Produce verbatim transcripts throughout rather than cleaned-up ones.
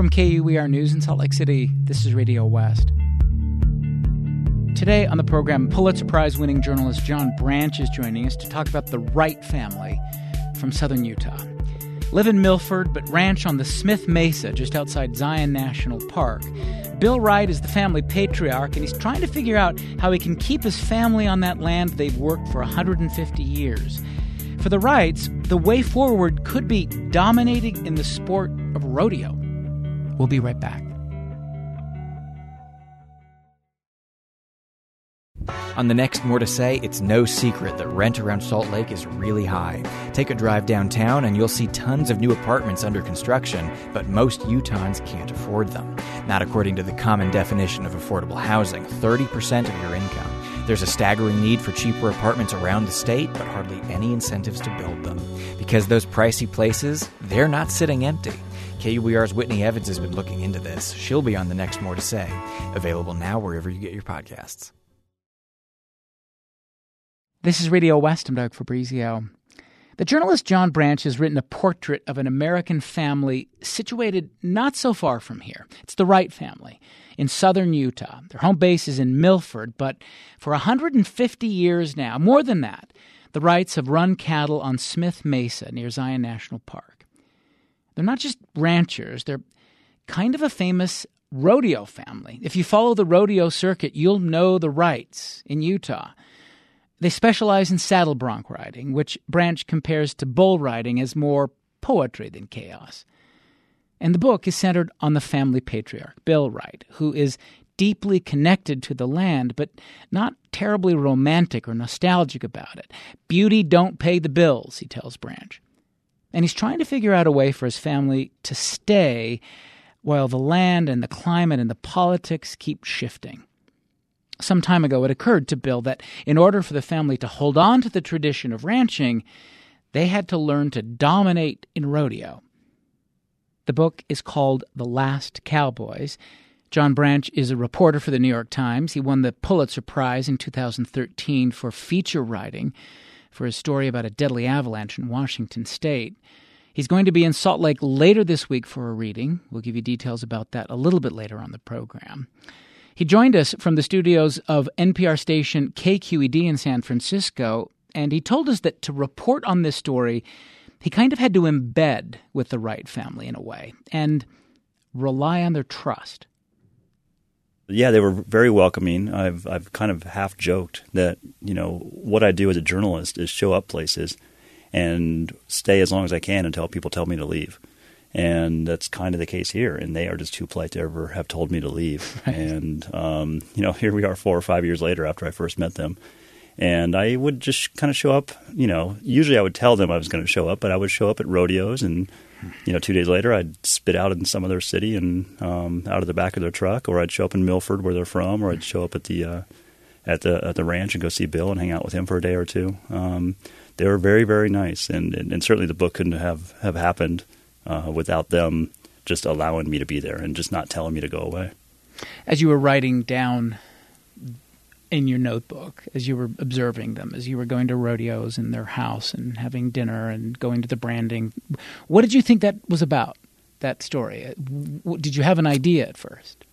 From K U E R News in Salt Lake City, this is Radio West. Today on the program, Pulitzer Prize-winning journalist John Branch is joining us to talk about the Wright family from southern Utah. Live in Milford, but ranch on the Smith Mesa just outside Zion National Park. Bill Wright is the family patriarch, and he's trying to figure out how he can keep his family on that land they've worked for one hundred fifty years. For the Wrights, the way forward could be dominating in the sport of rodeo. We'll be right back. On the next More to Say, it's no secret that rent around Salt Lake is really high. Take a drive downtown and you'll see tons of new apartments under construction, but most Utahns can't afford them. Not according to the common definition of affordable housing, thirty percent of your income. There's a staggering need for cheaper apartments around the state, but hardly any incentives to build them. Because those pricey places, they're not sitting empty. K U E R's Whitney Evans has been looking into this. She'll be on the next More to Say. Available now wherever you get your podcasts. This is Radio West. I'm Doug Fabrizio. The journalist John Branch has written a portrait of an American family situated not so far from here. It's the Wright family in southern Utah. Their home base is in Milford, but for one hundred fifty years now, more than that, the Wrights have run cattle on Smith Mesa near Zion National Park. They're not just ranchers. They're kind of a famous rodeo family. If you follow the rodeo circuit, you'll know the Wrights in Utah. They specialize in saddle bronc riding, which Branch compares to bull riding as more poetry than chaos. And the book is centered on the family patriarch, Bill Wright, who is deeply connected to the land, but not terribly romantic or nostalgic about it. Beauty don't pay the bills, he tells Branch. And he's trying to figure out a way for his family to stay while the land and the climate and the politics keep shifting. Some time ago, it occurred to Bill that in order for the family to hold on to the tradition of ranching, they had to learn to dominate in rodeo. The book is called The Last Cowboys. John Branch is a reporter for the New York Times. He won the Pulitzer Prize in two thousand thirteen for feature writing for his story about a deadly avalanche in Washington State. He's going to be in Salt Lake later this week for a reading. We'll give you details about that a little bit later on the program. He joined us from the studios of N P R station K Q E D in San Francisco, and he told us that to report on this story, he kind of had to embed with the Wright family in a way and rely on their trust. Yeah, they were very welcoming. I've I've kind of half joked that, you know, what I do as a journalist is show up places and stay as long as I can until people tell me to leave. And that's kind of the case here. And they are just too polite to ever have told me to leave. Right. And, um, you know, here we are four or five years later after I first met them. And I would just kind of show up, you know, usually I would tell them I was going to show up, but I would show up at rodeos and, you know, two days later I'd spit out in some of their city and um, out of the back of their truck, or I'd show up in Milford where they're from, or I'd show up at the uh, at the at the ranch and go see Bill and hang out with him for a day or two. Um, they were very, very nice. And, and, and certainly the book couldn't have, have happened Uh, without them just allowing me to be there and just not telling me to go away. As you were writing down in your notebook, as you were observing them, as you were going to rodeos in their house and having dinner and going to the branding, what did you think that was about, that story? Did you have an idea at first?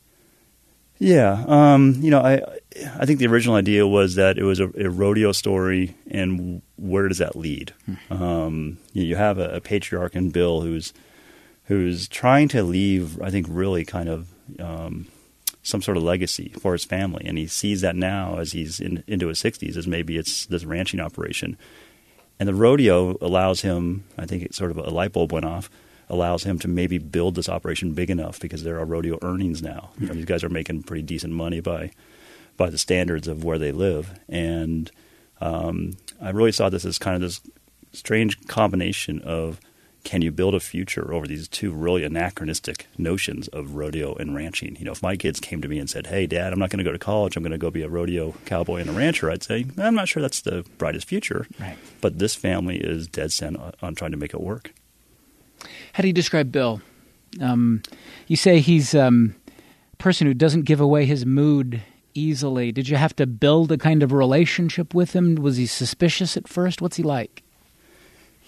Yeah. Um, you know, I I think the original idea was that it was a, a rodeo story, and where does that lead? Mm-hmm. Um, you, you have a, a patriarch in Bill who's who's trying to leave, I think, really kind of um, some sort of legacy for his family, and he sees that now as he's in, into his sixties, as maybe it's this ranching operation. And the rodeo allows him, I think it's sort of a light bulb went off, allows him to maybe build this operation big enough because there are rodeo earnings now. You know, these guys are making pretty decent money by by the standards of where they live. And um, I really saw this as kind of this strange combination of, can you build a future over these two really anachronistic notions of rodeo and ranching? You know, if my kids came to me and said, hey, Dad, I'm not going to go to college, I'm going to go be a rodeo cowboy and a rancher, I'd say, I'm not sure that's the brightest future. Right. But this family is dead set on trying to make it work. How do you describe Bill? Um, you say he's um, a person who doesn't give away his mood easily. Did you have to build a kind of relationship with him? Was he suspicious at first? What's he like?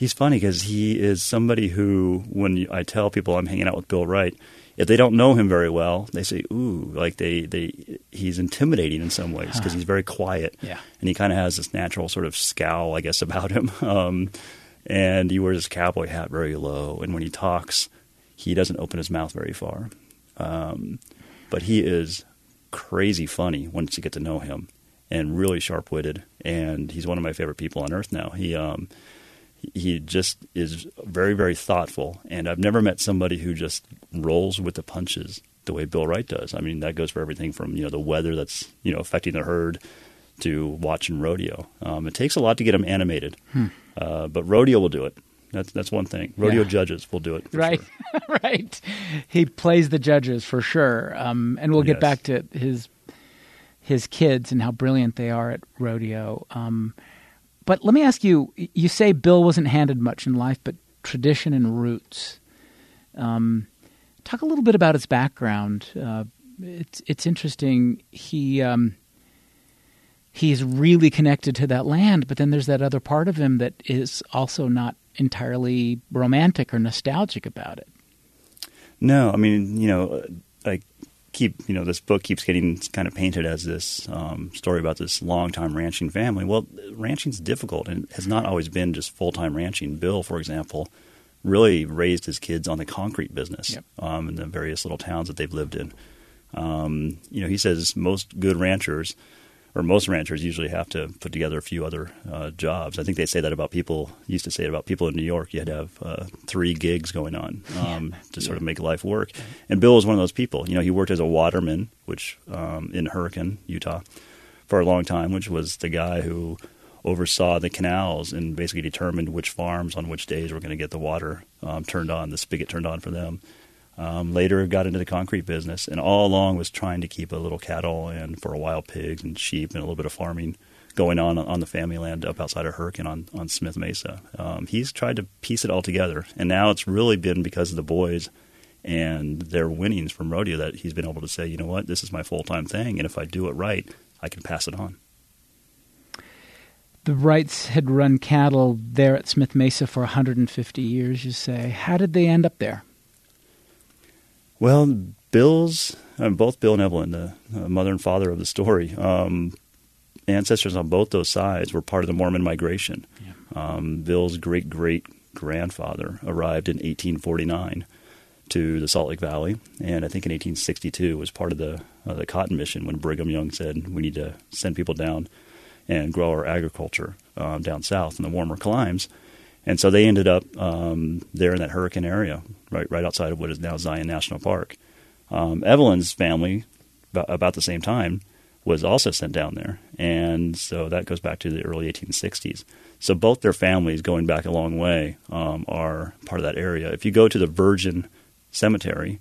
He's funny because he is somebody who, when you, I tell people I'm hanging out with Bill Wright, if they don't know him very well, they say, ooh, like they, they he's intimidating in some ways because huh. he's very quiet. Yeah. And he kind of has this natural sort of scowl, I guess, about him. Um, and he wears his cowboy hat very low. And when he talks, he doesn't open his mouth very far. Um, but he is crazy funny once you get to know him and really sharp-witted. And he's one of my favorite people on earth now. He um, he just is very, very thoughtful. And I've never met somebody who just rolls with the punches the way Bill Wright does. I mean, that goes for everything from, you know, the weather that's, you know, affecting the herd to watching rodeo. Um, it takes a lot to get him animated. Hmm. Uh, but rodeo will do it. That's that's one thing. Rodeo yeah. judges will do it. For right, sure. right. He plays the judges for sure. Um, and we'll get yes. back to his his kids and how brilliant they are at rodeo. Um, but let me ask you: you say Bill wasn't handed much in life, but tradition and roots. Um, talk a little bit about his background. Uh, it's it's interesting. He. Um, He's really connected to that land, but then there's that other part of him that is also not entirely romantic or nostalgic about it. No, I mean, you know, I keep, you know, this book keeps getting kind of painted as this um, story about this long-time ranching family. Well, ranching's difficult and has not always been just full-time ranching. Bill, for example, really raised his kids on the concrete business yep. um, in the various little towns that they've lived in. Um, you know, he says most good ranchers or most ranchers usually have to put together a few other uh, jobs. I think they say that about people, used to say it about people in New York. You had to have uh, three gigs going on um, yeah. to sort yeah. of make life work. And Bill was one of those people. You know, he worked as a waterman, which um, in Hurricane, Utah, for a long time, which was the guy who oversaw the canals and basically determined which farms on which days were going to get the water um, turned on, the spigot turned on for them. Um, later got into the concrete business and all along was trying to keep a little cattle and for a while pigs and sheep and a little bit of farming going on on the family land up outside of Hurricane on, on Smith Mesa. Um, he's tried to piece it all together, and now it's really been because of the boys and their winnings from rodeo that he's been able to say, you know what, this is my full-time thing, and if I do it right, I can pass it on. The Wrights had run cattle there at Smith Mesa for one hundred fifty years, you say. How did they end up there? Well, Bill's, uh, both Bill and Evelyn, the uh, mother and father of the story, um, ancestors on both those sides were part of the Mormon migration. Yeah. Um, Bill's great-great-grandfather arrived in eighteen forty-nine to the Salt Lake Valley, and I think in eighteen sixty-two was part of the uh, the Cotton Mission when Brigham Young said we need to send people down and grow our agriculture um, down south in the warmer climes. And so they ended up um, there in that Hurricane area, right right outside of what is now Zion National Park. Um, Evelyn's family, about, about the same time, was also sent down there. And so that goes back to the early eighteen sixties. So both their families, going back a long way, um, are part of that area. If you go to the Virgin Cemetery,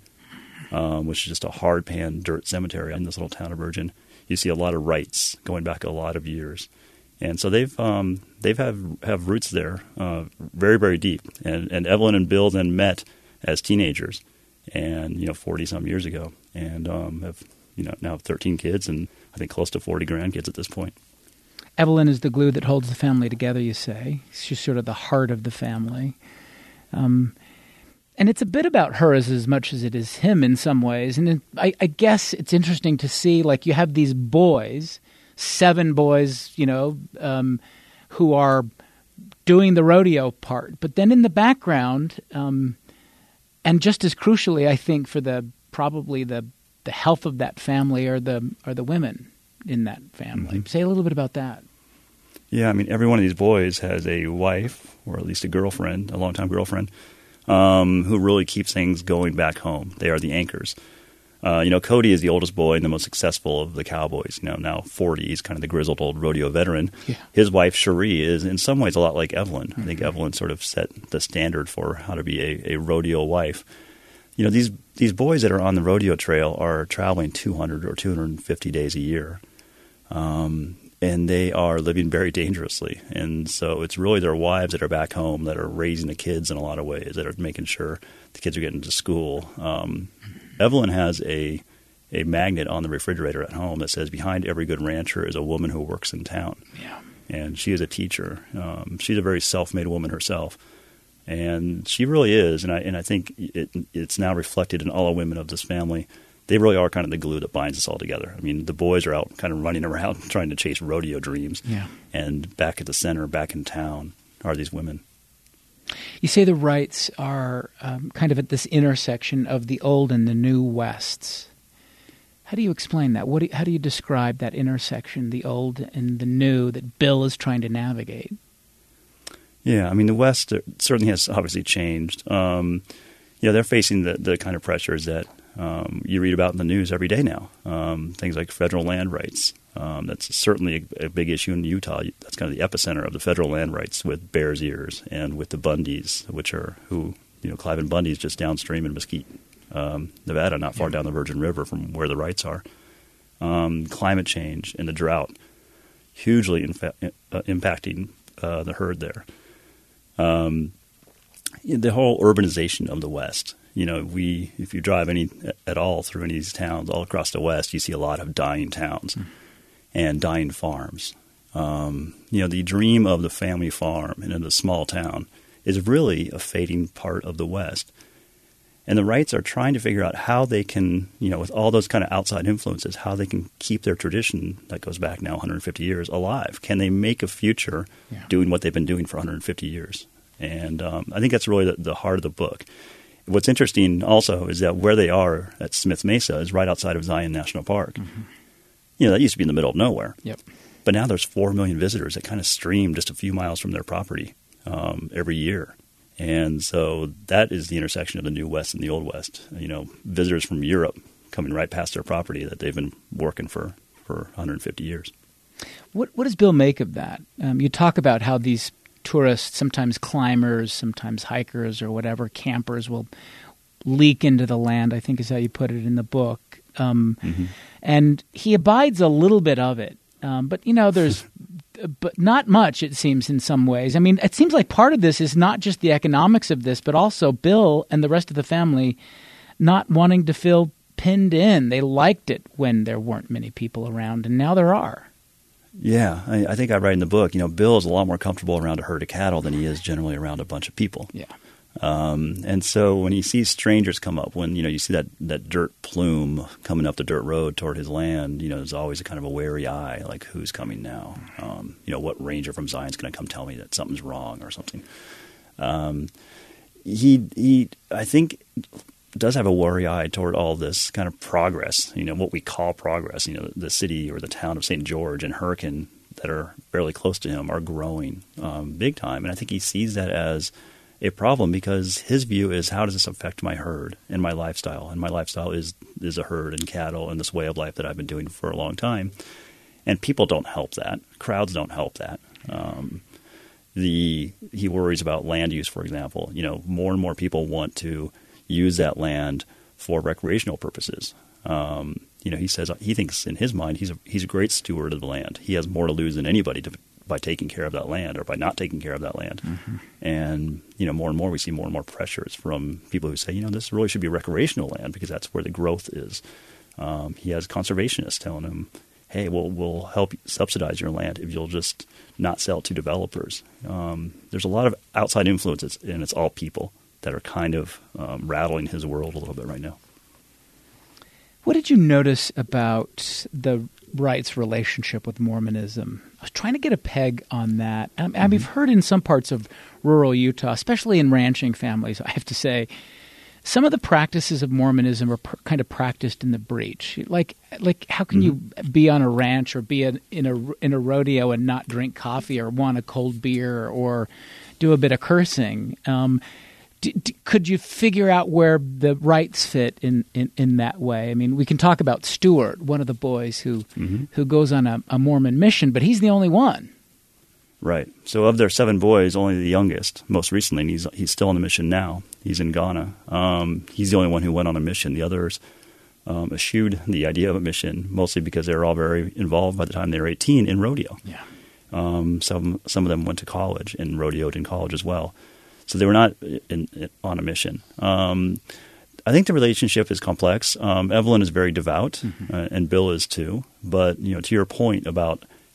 um, which is just a hard-pan dirt cemetery in this little town of Virgin, you see a lot of Wrights going back a lot of years. And so they've um, they've have have roots there, uh, very very deep. And and Evelyn and Bill then met as teenagers, and you know forty some years ago, and um, have you know now have thirteen kids, and I think close to forty grandkids at this point. Evelyn is the glue that holds the family together. You say she's sort of the heart of the family, um, and it's a bit about her as as much as it is him in some ways. And it, I, I guess it's interesting to see, like, you have these boys. Seven boys, you know, um, who are doing the rodeo part. But then in the background, um, and just as crucially, I think, for the probably the, the health of that family are the are the women in that family. Mm-hmm. Say a little bit about that. Yeah, I mean, every one of these boys has a wife, or at least a girlfriend, a longtime girlfriend, um, who really keeps things going back home. They are the anchors. Uh, you know, Cody is the oldest boy and the most successful of the cowboys. You know, now forty, he's kind of the grizzled old rodeo veteran. Yeah. His wife, Cherie, is in some ways a lot like Evelyn. Mm-hmm. I think Evelyn sort of set the standard for how to be a, a rodeo wife. You know, these these boys that are on the rodeo trail are traveling two hundred or two hundred fifty days a year. Um, and they are living very dangerously. And so it's really their wives that are back home that are raising the kids in a lot of ways, that are making sure the kids are getting to school. Um Evelyn has a a magnet on the refrigerator at home that says, behind every good rancher is a woman who works in town. Yeah. and she is a teacher. Um, she's a very self-made woman herself, and she really is. And I and I think it, it's now reflected in all the women of this family. They really are kind of the glue that binds us all together. I mean, the boys are out kind of running around trying to chase rodeo dreams, yeah. and back at the center, back in town, are these women. You say the Wrights are um, kind of at this intersection of the old and the new Wests. How do you explain that? What do you, how do you describe that intersection, the old and the new, that Bill is trying to navigate? Yeah, I mean, the West certainly has obviously changed. Um, you know, they're facing the, the kind of pressures that um, you read about in the news every day now. Um, things like federal land rights. Um, that's certainly a, a big issue in Utah. That's kind of the epicenter of the federal land rights with Bears Ears and with the Bundys, which are who, you know, Cliven Bundy is just downstream in Mesquite, um, Nevada, not far down the Virgin River from where the Wrights are. Um, climate change and the drought, hugely infa- uh, impacting uh, the herd there. Um, the whole urbanization of the West. You know, we if you drive any at all through any of these towns all across the West, you see a lot of dying towns mm. and dying farms. Um, you know, the dream of the family farm and in the small town is really a fading part of the West. And the Wrights are trying to figure out how they can, you know, with all those kind of outside influences, how they can keep their tradition that goes back now one hundred fifty years alive. Can they make a future yeah. doing what they've been doing for one hundred fifty years? And um, I think that's really the, the heart of the book. What's interesting also is that where they are at Smith Mesa is right outside of Zion National Park. Mm-hmm. You know, that used to be in the middle of nowhere. Yep. But now there's four million visitors that kind of stream just a few miles from their property um, every year. And so that is the intersection of the New West and the Old West. You know, visitors from Europe coming right past their property that they've been working for, for one hundred fifty years. What, what does Bill make of that? Um, you talk about how these tourists, sometimes climbers, sometimes hikers or whatever, campers will leak into the land, I think is how you put it in the book. Um, mm-hmm. And he abides a little bit of it. Um, but, you know, there's but not much, it seems, in some ways. I mean, it seems like part of this is not just the economics of this, but also Bill and the rest of the family not wanting to feel pinned in. They liked it when there weren't many people around, and now there are. Yeah, I, I think I write in the book, you know, Bill is a lot more comfortable around a herd of cattle than he is generally around a bunch of people. Yeah. Um, and so when he sees strangers come up, when, you know, you see that, that dirt plume coming up the dirt road toward his land, you know, there's always a kind of a wary eye, like who's coming now? Um, you know, what ranger from Zion's going to come tell me that something's wrong or something? Um, he, he, I think, does have a worry eye toward all this kind of progress, you know, what we call progress. You know, the city or the town of Saint George and Hurricane that are fairly close to him are growing um, big time. And I think he sees that as a problem because his view is, how does this affect my herd and my lifestyle? And my lifestyle is is a herd and cattle and this way of life that I've been doing for a long time. And people don't help that. Crowds don't help that. Um, the he worries about land use, for example. You know, more and more people want to use that land for recreational purposes. Um, you know, he says he thinks in his mind he's a, he's a great steward of the land. He has more to lose than anybody to, by taking care of that land or by not taking care of that land. Mm-hmm. And, you know, more and more we see more and more pressures from people who say, you know, this really should be recreational land because that's where the growth is. Um, he has conservationists telling him, hey, we'll, we'll help subsidize your land if you'll just not sell to developers. Um, there's a lot of outside influences, and it's all people that are kind of um, rattling his world a little bit right now. What did you notice about the Wrights' relationship with Mormonism? I was trying to get a peg on that. I mean, mm-hmm. I've heard in some parts of rural Utah, especially in ranching families, I have to say, some of the practices of Mormonism are pr- kind of practiced in the breach. Like, like how can mm-hmm. you be on a ranch or be a, in a in a rodeo and not drink coffee or want a cold beer or do a bit of cursing? Um, D- d- could you figure out where the Wrights fit in, in, in that way? I mean, we can talk about Stuart, one of the boys who mm-hmm. who goes on a, a Mormon mission, but he's the only one. Right. So of their seven boys, only the youngest, most recently, and he's he's still on the mission now. He's in Ghana. Um, he's the only one who went on a mission. The others um, eschewed the idea of a mission, mostly because they were all very involved by the time they were eighteen in rodeo. Yeah. Um, some some of them went to college and rodeoed in college as well. So they were not in, in, on a mission. Um, I think the relationship is complex. Um, Evelyn is very devout, mm-hmm. uh, and Bill is too. But you know, to your point about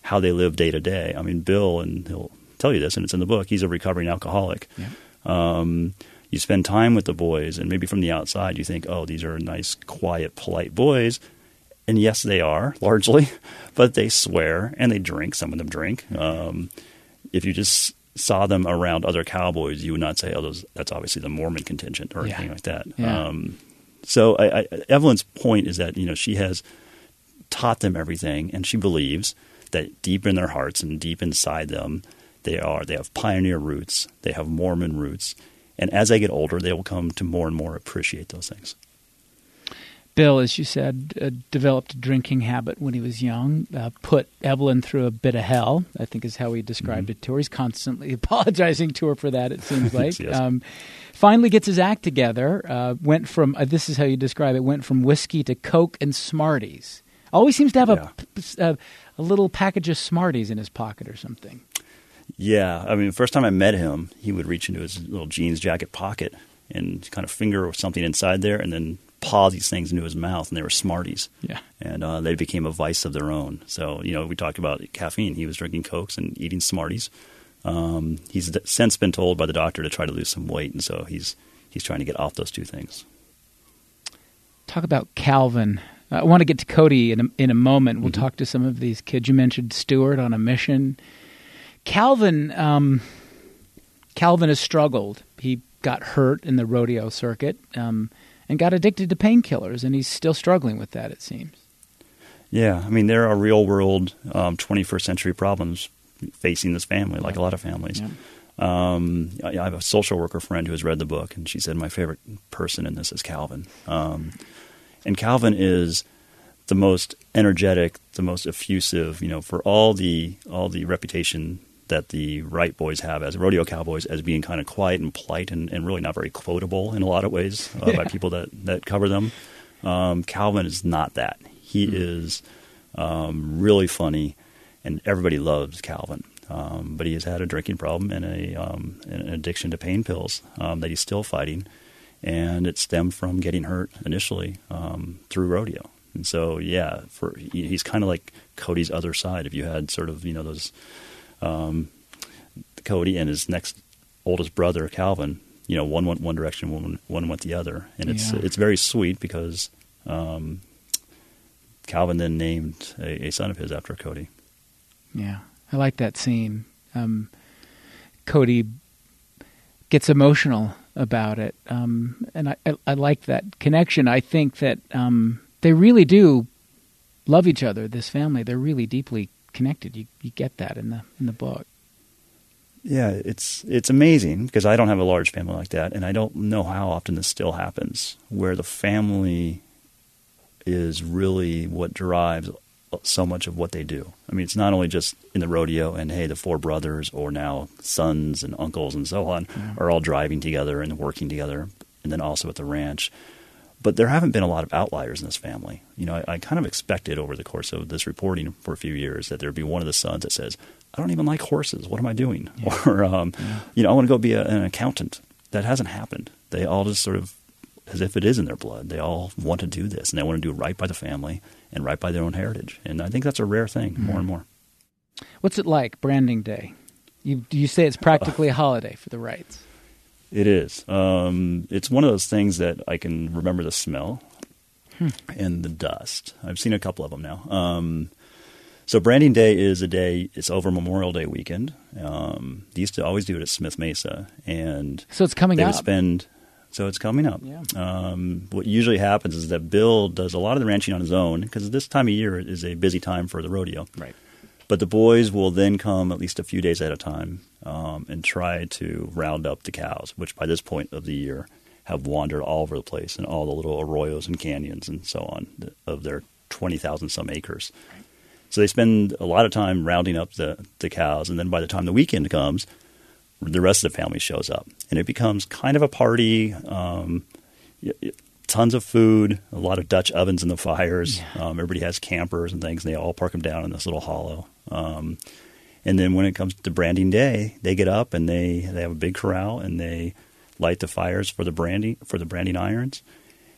how they live day to day. I mean, Bill, and he'll tell you this, and it's in the book, he's a recovering alcoholic. Yeah. Um, you spend time with the boys, and maybe from the outside you think, oh, these are nice, quiet, polite boys. And yes, they are, largely, but they swear and they drink. Some of them drink. Um, if you just saw them around other cowboys, you would not say, oh, those, that's obviously the Mormon contingent or anything yeah. like that. Yeah. Um, so I, I, Evelyn's point is that, you know, she has taught them everything, and she believes that deep in their hearts and deep inside them, they are they have pioneer roots, they have Mormon roots, and as they get older, they will come to more and more appreciate those things. Bill, as you said, uh, developed a drinking habit when he was young, uh, put Evelyn through a bit of hell, I think is how he described mm-hmm. it to her. He's constantly apologizing to her for that, it seems like. yes. um, finally gets his act together, uh, went from, uh, this is how you describe it, went from whiskey to Coke and Smarties. Always seems to have yeah. a, a, a little package of Smarties in his pocket or something. Yeah. I mean, the first time I met him, he would reach into his little jeans jacket pocket and kind of finger something inside there and then paw these things into his mouth, and they were Smarties. Yeah. And uh, they became a vice of their own. So, you know, we talked about caffeine. He was drinking Cokes and eating Smarties. Um, he's since been told by the doctor to try to lose some weight, and so he's he's trying to get off those two things. Talk about Calvin. I want to get to Cody in a, in a moment. We'll mm-hmm. talk to some of these kids. You mentioned Stuart on a mission. Calvin, um, Calvin has struggled. He got hurt in the rodeo circuit. Um and got addicted to painkillers, and he's still struggling with that, it seems. Yeah. I mean, there are real-world um, twenty-first century problems facing this family, like yeah. a lot of families. Yeah. Um, I, I have a social worker friend who has read the book, and she said my favorite person in this is Calvin. Um, and Calvin is the most energetic, the most effusive, you know, for all the all the reputation that the Wright boys have as rodeo cowboys as being kind of quiet and polite and, and really not very quotable in a lot of ways uh, yeah. by people that, that cover them. Um, Calvin is not that. He mm-hmm. is um, really funny, and everybody loves Calvin. Um, but he has had a drinking problem and a um, an addiction to pain pills um, that he's still fighting, and it stemmed from getting hurt initially um, through rodeo. And so, yeah, for he's kind of like Cody's other side. If you had sort of, you know, those Um, Cody and his next oldest brother, Calvin, you know, one went one direction, one one went the other, and it's yeah. it's very sweet because um, Calvin then named a, a son of his after Cody. Yeah, I like that scene. Um, Cody gets emotional about it, um, and I, I, I like that connection. I think that um, they really do love each other. This family, they're really deeply connected. You you get that in the in the book. Yeah, it's it's amazing because I don't have a large family like that, and I don't know how often this still happens, where the family is really what drives so much of what they do. I mean, it's not only just in the rodeo and, hey, the four brothers or now sons and uncles and so on yeah. are all driving together and working together, and then also at the ranch. But there haven't been a lot of outliers in this family. You know, I, I kind of expected over the course of this reporting for a few years that there'd be one of the sons that says, I don't even like horses. What am I doing? Yeah. Or, um, yeah. you know, I want to go be a, an accountant. That hasn't happened. They all just sort of, as if it is in their blood, they all want to do this, and they want to do right by the family and right by their own heritage. And I think that's a rare thing mm-hmm. more and more. What's it like, Branding Day? You, you say it's practically a holiday for the Wrights. It is. Um, it's one of those things that I can remember the smell hmm. and the dust. I've seen a couple of them now. Um, so Branding Day is a day, it's over Memorial Day weekend. Um, they used to always do it at Smith Mesa. And so it's coming they up. Would spend, so it's coming up. Yeah. Um, what usually happens is that Bill does a lot of the ranching on his own because this time of year is a busy time for the rodeo. Right. But the boys will then come at least a few days at a time um, and try to round up the cows, which by this point of the year have wandered all over the place in all the little arroyos and canyons and so on of their twenty thousand some acres. Right. So they spend a lot of time rounding up the, the cows, and then by the time the weekend comes, the rest of the family shows up. And it becomes kind of a party, um, tons of food, a lot of Dutch ovens in the fires. Yeah. Um, everybody has campers and things, and they all park them down in this little hollow. Um, and then when it comes to Branding Day, they get up and they, they have a big corral and they light the fires for the branding for the branding irons,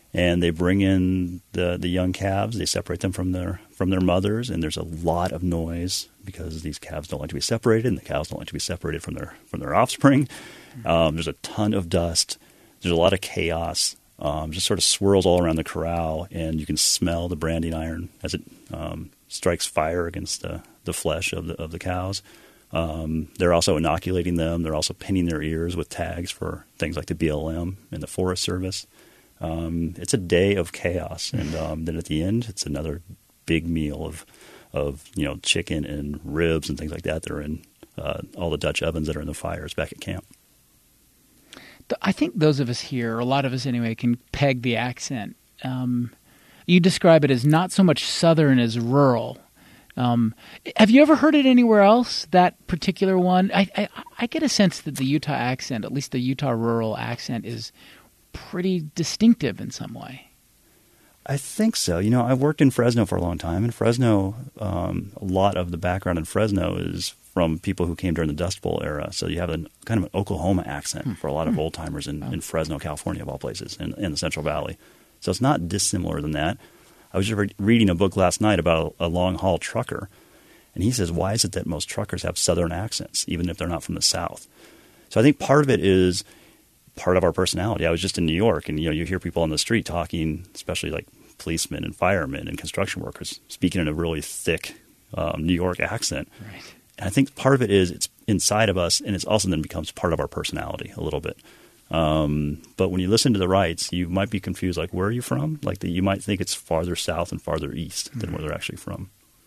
And they bring in the, the young calves. They separate them from their from their mothers, and there's a lot of noise because these calves don't like to be separated, and the cows don't like to be separated from their from their offspring. Um, there's a ton of dust. There's a lot of chaos. Um, just sort of swirls all around the corral, and you can smell the branding iron as it um, strikes fire against the, the flesh of the of the cows. Um, they're also inoculating them. They're also pinning their ears with tags for things like the B L M and the Forest Service. Um, it's a day of chaos, and um, then at the end, it's another big meal of of you know chicken and ribs and things like that that are in uh, all the Dutch ovens that are in the fires back at camp. I think those of us here, a lot of us anyway, can peg the accent. Um, you describe it as not so much Southern as rural. Um, have you ever heard it anywhere else, that particular one? I, I, I get a sense that the Utah accent, at least the Utah rural accent, is pretty distinctive in some way. I think so. You know, I've worked in Fresno for a long time, and Fresno, um, a lot of the background in Fresno is from people who came during the Dust Bowl era. So you have a kind of an Oklahoma accent hmm. for a lot of old timers in, oh. in Fresno, California, of all places, in, in the Central Valley. So it's not dissimilar than that. I was just re- reading a book last night about a, a long haul trucker, and he says, why is it that most truckers have Southern accents, even if they're not from the South? So I think part of it is part of our personality. I was just in New York, and you know, you hear people on the street talking, especially like policemen and firemen and construction workers, speaking in a really thick um, New York accent. Right. And I think part of it is it's inside of us, and it's also then becomes part of our personality a little bit. Um, but when you listen to the Wrights, you might be confused, like, where are you from? Like, the, you might think it's farther south and farther east than mm-hmm. where they're actually from.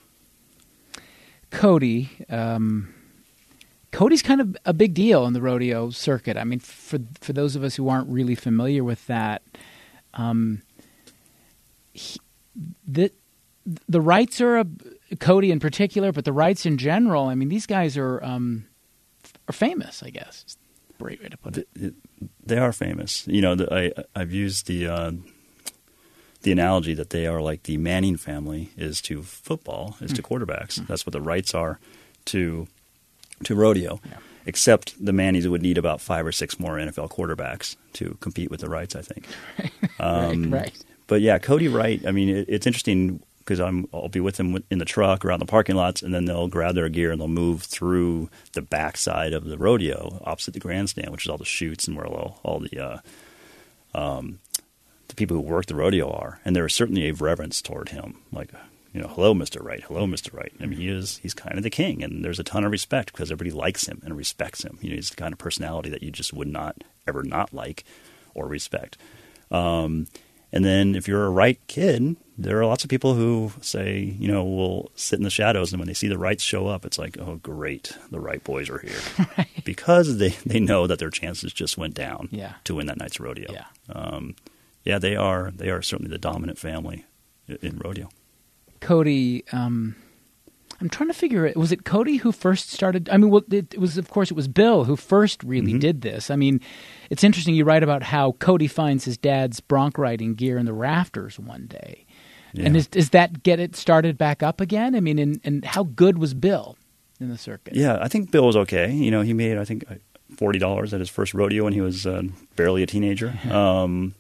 Cody, um, Cody's kind of a big deal in the rodeo circuit. I mean, for for those of us who aren't really familiar with that, um, he, the the Wrights are a Cody in particular, but the Wrights in general. I mean, these guys are um, are famous, I guess. It's a great way to put it. They, they are famous. You know, the, I I've used the uh, the analogy that they are like the Manning family is to football, is mm. to quarterbacks. Mm. That's what the Wrights are to to rodeo. Yeah. Except the Mannings would need about five or six more N F L quarterbacks to compete with the Wrights, I think. um, right, right. But yeah, Cody Wright. I mean, it, it's interesting. Because I'm, I'll be with them in the truck around the parking lots, and then they'll grab their gear and they'll move through the backside of the rodeo opposite the grandstand, which is all the chutes and where all, all the uh, um, the people who work the rodeo are. And there is certainly a reverence toward him, like, you know, hello, Mister Wright, hello, Mister Wright. I mean, he is he's kind of the king, and there's a ton of respect because everybody likes him and respects him. You know, he's the kind of personality that you just would not ever not like or respect. Um, and then if you're a Wright kid, there are lots of people who say, you know, will sit in the shadows, and when they see the Wrights show up, it's like, oh, great, the Wright boys are here. Right. Because they, they know that their chances just went down yeah. to win that night's rodeo. Yeah, um, yeah, they are they are certainly the dominant family in, in rodeo. Cody, um, I'm trying to figure it. Was it Cody who first started? I mean, well, it, it was, of course, it was Bill who first really mm-hmm. did this. I mean, it's interesting. You write about how Cody finds his dad's bronc riding gear in the rafters one day. Yeah. And is, does that get it started back up again? I mean, and, and how good was Bill in the circuit? Yeah, I think Bill was okay. You know, he made, I think, forty dollars at his first rodeo when he was uh, barely a teenager. um,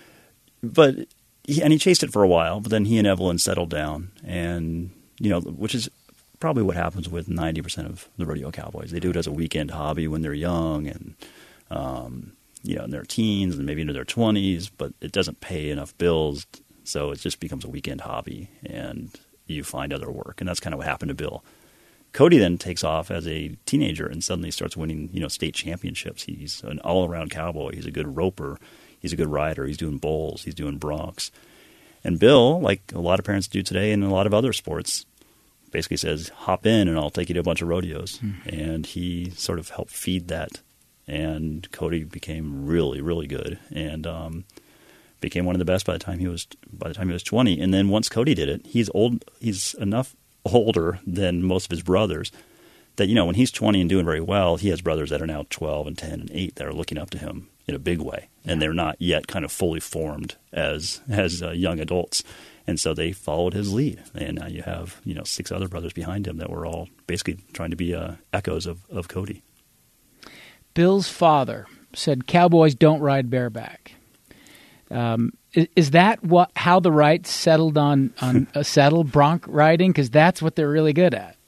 but he, and he chased it for a while, but then he and Evelyn settled down, and you know, which is probably what happens with ninety percent of the rodeo cowboys. They do it as a weekend hobby when they're young and um, you know, in their teens and maybe into their twenties, but it doesn't pay enough bills. So it just becomes a weekend hobby, and you find other work. And that's kind of what happened to Bill. Cody then takes off as a teenager and suddenly starts winning, you know, state championships. He's an all-around cowboy. He's a good roper. He's a good rider. He's doing bulls. He's doing broncs. And Bill, like a lot of parents do today and a lot of other sports, basically says, hop in and I'll take you to a bunch of rodeos. Hmm. And he sort of helped feed that. And Cody became really, really good. And um became one of the best by the time he was by the time he was twenty. And then once Cody did it, he's old. He's enough older than most of his brothers that, you know, when he's twenty and doing very well, he has brothers that are now twelve and ten and eight that are looking up to him in a big way, and they're not yet kind of fully formed as as uh, young adults. And so they followed his lead, and now you have, you know, six other brothers behind him that were all basically trying to be uh, echoes of, of Cody. Bill's father said cowboys don't ride bareback. Um, Is, is that what how the Wrights settled on, on a saddle bronc riding? Because that's what they're really good at.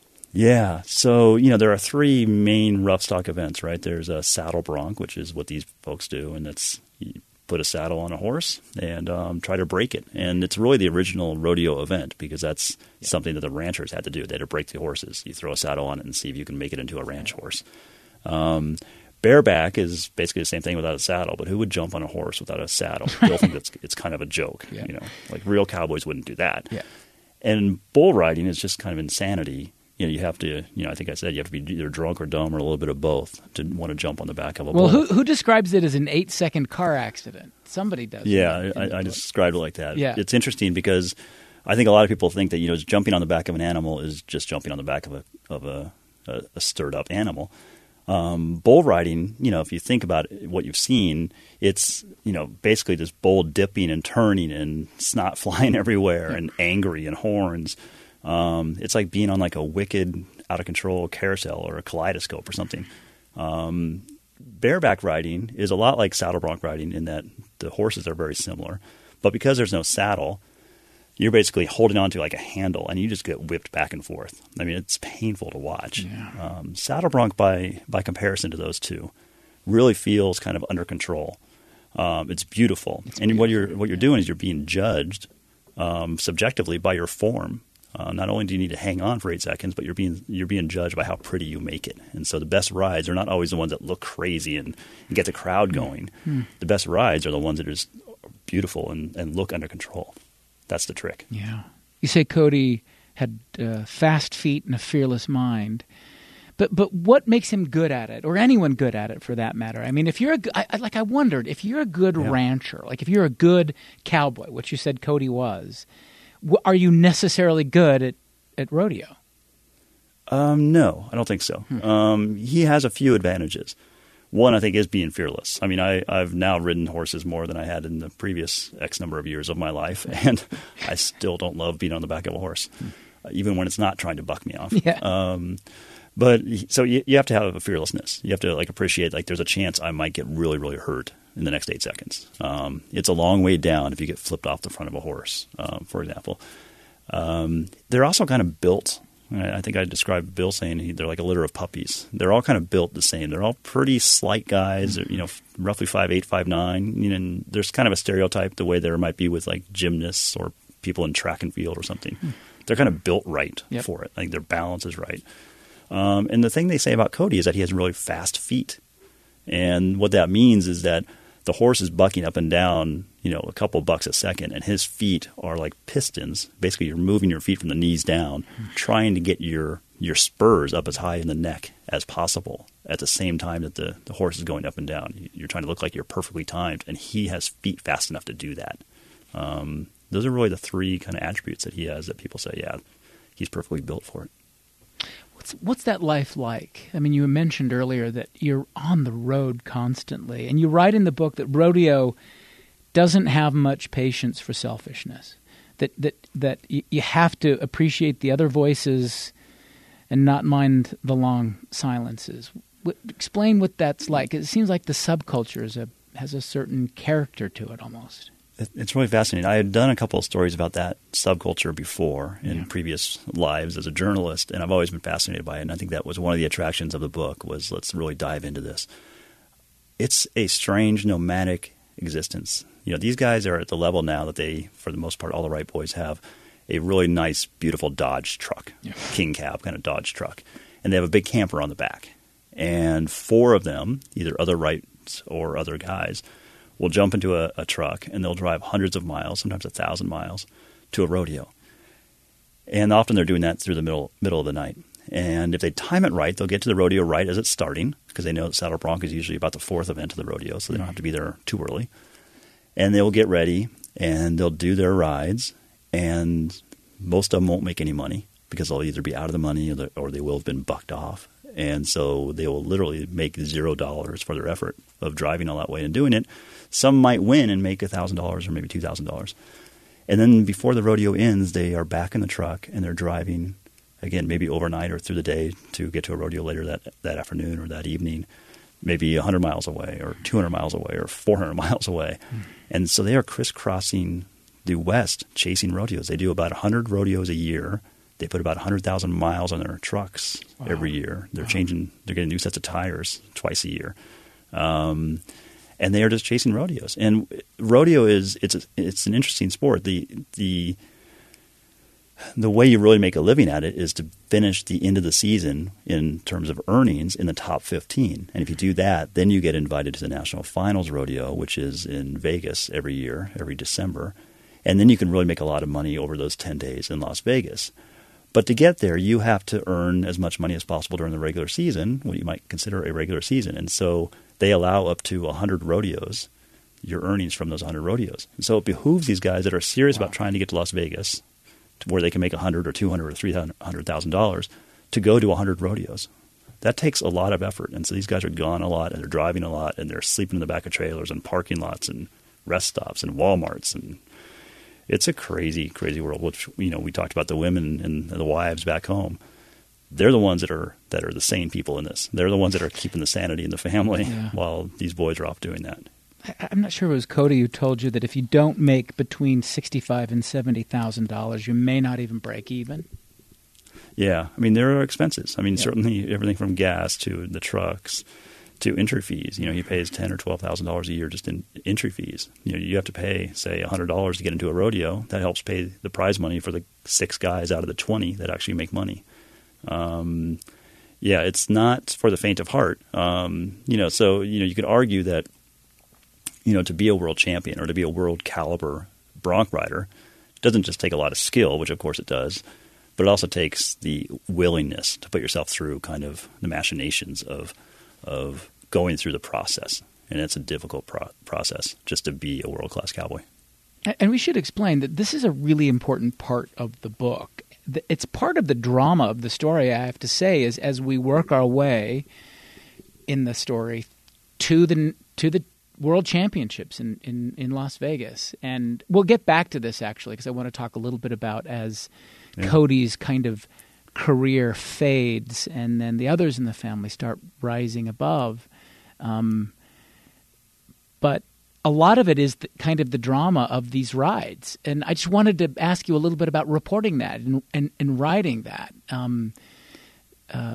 Yeah. So, you know, there are three main rough stock events, right? There's a saddle bronc, which is what these folks do, and it's you put a saddle on a horse and um, try to break it. And it's really the original rodeo event because that's yeah. something that the ranchers had to do. They had to break the horses. You throw a saddle on it and see if you can make it into a ranch horse. Um, bareback is basically the same thing without a saddle, but who would jump on a horse without a saddle? People think it's, it's kind of a joke. Yeah. You know, like real cowboys wouldn't do that. Yeah. And bull riding is just kind of insanity. You know, you have to, you know, I think I said you have to be either drunk or dumb or a little bit of both to want to jump on the back of a well, bull. Well, who, who describes it as an eight-second car accident? Somebody does. Yeah, I, I described it like that. Yeah. It's interesting because I think a lot of people think that, you know, jumping on the back of an animal is just jumping on the back of a of a, a, a stirred-up animal. Um, bull riding, you know, if you think about it, what you've seen, it's, you know, basically this bull dipping and turning and snot flying everywhere and angry and horns. Um, it's like being on like a wicked, out of control carousel or a kaleidoscope or something. Um, bareback riding is a lot like saddle bronc riding in that the horses are very similar, but because there's no saddle, you're basically holding on to like a handle and you just get whipped back and forth. I mean, it's painful to watch. Yeah. Um, saddle bronc, by by comparison to those two, really feels kind of under control. Um, it's beautiful, it's and beautiful. what you're what you're doing is you're being judged um, subjectively by your form. Uh, not only do you need to hang on for eight seconds, but you're being you're being judged by how pretty you make it. And so the best rides are not always the ones that look crazy and, and get the crowd going. Mm. The best rides are the ones that are just beautiful and, and look under control. That's the trick. Yeah. You say Cody had uh, fast feet and a fearless mind. But but what makes him good at it, or anyone good at it for that matter? I mean, if you're a I, I, like I wondered if you're a good yeah. rancher, like if you're a good cowboy, which you said Cody was. Are you necessarily good at, at rodeo? Um, no, I don't think so. Hmm. Um, he has a few advantages. One, I think, is being fearless. I mean, I, I've now ridden horses more than I had in the previous X number of years of my life, and I still don't love being on the back of a horse, hmm. uh, even when it's not trying to buck me off. Yeah. Um, but so you, you have to have a fearlessness. You have to like appreciate like there's a chance I might get really, really hurt in the next eight seconds. Um, it's a long way down if you get flipped off the front of a horse, um, for example. Um, they're also kind of built. I think I described Bill saying they're like a litter of puppies. They're all kind of built the same. They're all pretty slight guys, you know, roughly five eight, five nine. You know, and there's kind of a stereotype the way there might be with like gymnasts or people in track and field or something. Hmm. They're kind of built right yep. for it. Like their balance is right. Um, and the thing they say about Cody is that he has really fast feet. And what that means is that the horse is bucking up and down, you know, a couple bucks a second, and his feet are like pistons. Basically, you're moving your feet from the knees down, trying to get your, your spurs up as high in the neck as possible at the same time that the, the horse is going up and down. You're trying to look like you're perfectly timed, and he has feet fast enough to do that. Um, those are really the three kind of attributes that he has that people say, yeah, he's perfectly built for it. What's, what's that life like? I mean, you mentioned earlier that you're on the road constantly, and you write in the book that rodeo doesn't have much patience for selfishness, that that that you have to appreciate the other voices and not mind the long silences. What, explain what that's like. It seems like the subculture is a, has a certain character to it almost. It's really fascinating. I had done a couple of stories about that subculture before in yeah. previous lives as a journalist, and I've always been fascinated by it. And I think that was one of the attractions of the book was let's really dive into this. It's a strange nomadic existence. You know, these guys are at the level now that they, for the most part, all the right boys have a really nice, beautiful Dodge truck, yeah. king cab kind of Dodge truck, and they have a big camper on the back. And four of them, either other rights or other guys, will jump into a, a truck and they'll drive hundreds of miles, sometimes a thousand miles, to a rodeo. And often they're doing that through the middle middle of the night. And if they time it right, they'll get to the rodeo right as it's starting because they know that saddle bronc is usually about the fourth event of the rodeo, so they don't have to be there too early. And they'll get ready and they'll do their rides, and most of them won't make any money because they'll either be out of the money or, the, or they will have been bucked off. And so they will literally make zero dollars for their effort of driving all that way and doing it. Some might win and make one thousand dollars or maybe two thousand dollars. And then before the rodeo ends, they are back in the truck and they're driving, again, maybe overnight or through the day to get to a rodeo later that, that afternoon or that evening maybe one hundred miles away or two hundred miles away or four hundred miles away. Mm. And so they are crisscrossing the West chasing rodeos. They do about one hundred rodeos a year. They put about one hundred thousand miles on their trucks wow. every year. They're wow. changing – they're getting new sets of tires twice a year. Um, and they are just chasing rodeos. And rodeo is – it's a, it's an interesting sport. The the the way you really make a living at it is to finish the end of the season in terms of earnings in the top fifteen. And if you do that, then you get invited to the National Finals Rodeo, which is in Vegas every year, every December. And then you can really make a lot of money over those ten days in Las Vegas. But to get there, you have to earn as much money as possible during the regular season, what you might consider a regular season. And so they allow up to one hundred rodeos, your earnings from those one hundred rodeos. And so it behooves these guys that are serious wow. about trying to get to Las Vegas, to where they can make one hundred or two hundred or three hundred thousand dollars, to go to one hundred rodeos. That takes a lot of effort. And so these guys are gone a lot, and they're driving a lot, and they're sleeping in the back of trailers and parking lots and rest stops and Walmarts. And it's a crazy, crazy world, which, you know, we talked about the women and the wives back home. They're the ones that are that are the sane people in this. They're the ones that are keeping the sanity in the family yeah. while these boys are off doing that. I'm not sure it was Cody who told you that if you don't make between sixty-five thousand dollars and seventy thousand dollars, you may not even break even. Yeah. I mean, there are expenses. I mean, yeah. certainly everything from gas to the trucks to entry fees. You know, he pays ten thousand dollars or twelve thousand dollars a year just in entry fees. You know, you have to pay, say, one hundred dollars to get into a rodeo. That helps pay the prize money for the six guys out of the twenty that actually make money. Um, yeah, it's not for the faint of heart. Um, you know, so, you know, you could argue that, you know, to be a world champion or to be a world caliber bronc rider doesn't just take a lot of skill, which of course it does, but it also takes the willingness to put yourself through kind of the machinations of of going through the process. And it's a difficult pro- process just to be a world-class cowboy. And we should explain that this is a really important part of the book. It's part of the drama of the story, I have to say, is as we work our way in the story to the to the World Championships in, in, in Las Vegas. And we'll get back to this, actually, because I want to talk a little bit about as yeah. Cody's kind of career fades and then the others in the family start rising above. Um, but a lot of it is the, kind of the drama of these rides. And I just wanted to ask you a little bit about reporting that and, and, and riding that. Um, uh,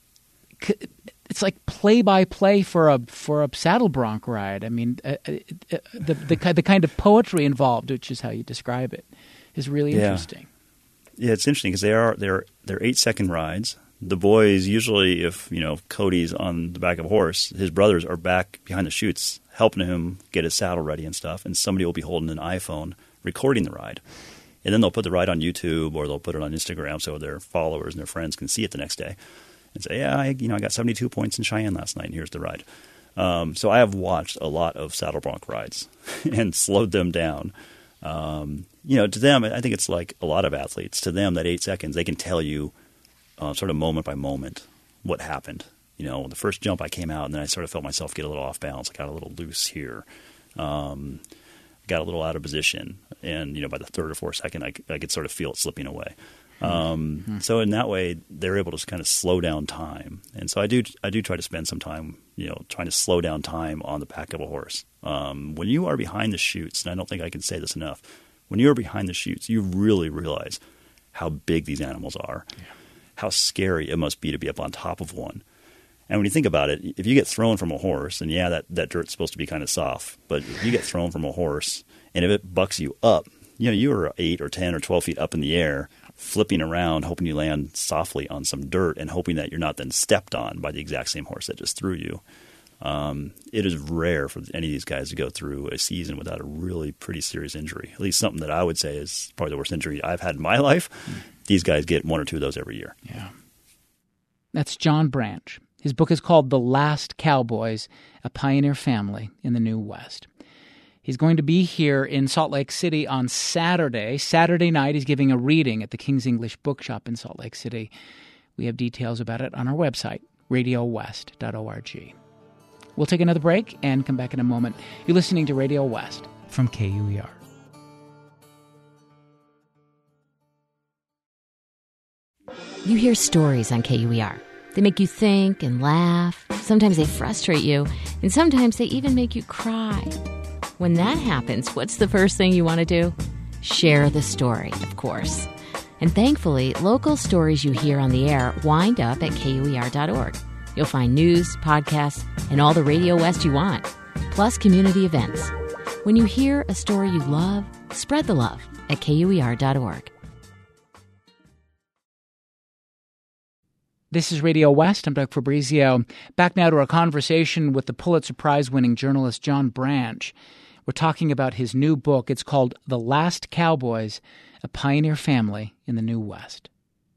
it's like play-by-play for a for a saddle bronc ride. I mean, uh, uh, the, the the kind of poetry involved, which is how you describe it, is really yeah. interesting. Yeah, it's interesting because they are they're they're eight second rides. The boys usually, if you know Cody's on the back of a horse, his brothers are back behind the chutes helping him get his saddle ready and stuff, and somebody will be holding an iPhone recording the ride, and then they'll put the ride on YouTube or they'll put it on Instagram so their followers and their friends can see it the next day, and say, yeah, I, you know, I got seventy-two points in Cheyenne last night, and here's the ride. Um, so I have watched a lot of saddle bronc rides and slowed them down. Um, you know, to them, I think it's like a lot of athletes. To them, that eight seconds, they can tell you uh, sort of moment by moment what happened. You know, the first jump I came out, and then I sort of felt myself get a little off balance. I got a little loose here, um, got a little out of position, and you know, by the third or fourth second, I, I could sort of feel it slipping away. Um, mm-hmm. So in that way, they're able to kind of slow down time, and so I do I do try to spend some time, you know, trying to slow down time on the back of a horse. Um, when you are behind the chutes, and I don't think I can say this enough, when you are behind the chutes, you really realize how big these animals are, yeah. how scary it must be to be up on top of one. And when you think about it, if you get thrown from a horse, and yeah, that, that dirt's supposed to be kind of soft, but if you get thrown from a horse, and if it bucks you up, you know, you are eight or ten or twelve feet up in the air, flipping around, hoping you land softly on some dirt and hoping that you're not then stepped on by the exact same horse that just threw you. Um, it is rare for any of these guys to go through a season without a really pretty serious injury, at least something that I would say is probably the worst injury I've had in my life. Mm. These guys get one or two of those every year. Yeah. That's John Branch. His book is called The Last Cowboys, A Pioneer Family in the New West. He's going to be here in Salt Lake City on Saturday. Saturday night, he's giving a reading at the King's English Bookshop in Salt Lake City. We have details about it on our website, radio west dot org. We'll take another break and come back in a moment. You're listening to Radio West from K U E R. You hear stories on K U E R. They make you think and laugh. Sometimes they frustrate you, and sometimes they even make you cry. When that happens, what's the first thing you want to do? Share the story, of course. And thankfully, local stories you hear on the air wind up at K U E R dot org. You'll find news, podcasts, and all the Radio West you want, plus community events. When you hear a story you love, spread the love at K U E R dot org. This is Radio West. I'm Doug Fabrizio. Back now to our conversation with the Pulitzer Prize-winning journalist John Branch. We're talking about his new book. It's called The Last Cowboys, A Pioneer Family in the New West.